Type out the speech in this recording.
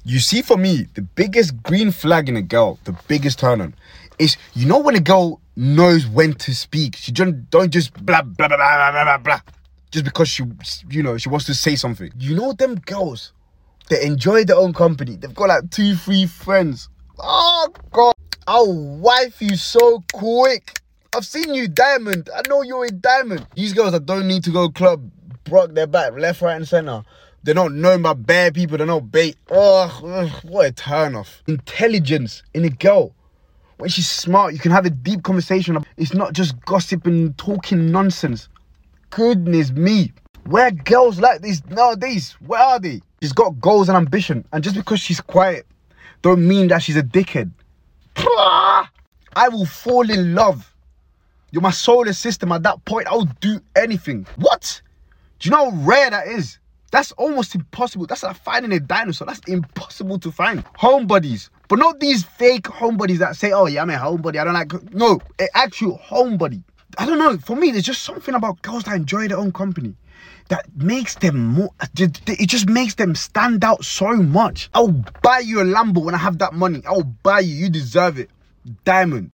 You see, for me, the biggest green flag in a girl, the biggest turn on, is, you know, when a girl knows when to speak. She don't just blah, blah, blah, blah, blah, blah, blah, just because she wants to say something. You know them girls, they enjoy their own company. They've got like 2-3 friends. Oh, God. I'll wife you so quick. I've seen you, Diamond. I know you're a diamond. These girls that don't need to go club, broke their back, left, right, and center. They don't know about bare people. They know bait. Oh, what a turn off. Intelligence in a girl. When she's smart, you can have a deep conversation. It's not just gossip and talking nonsense. Goodness me. Where are girls like this nowadays? Where are they? She's got goals and ambition. And just because she's quiet, don't mean that she's a dickhead. I will fall in love. You're my solar system. At that point, I'll do anything. What? Do you know how rare that is? That's almost impossible. That's like finding a dinosaur. That's impossible to find. Homebodies. But not these fake homebodies that say, oh yeah, I'm a homebody. I don't like... No, an actual homebody. I don't know. For me, there's just something about girls that enjoy their own company that makes them more... It just makes them stand out so much. I'll buy you a Lambo when I have that money. I'll buy you. You deserve it. Diamond.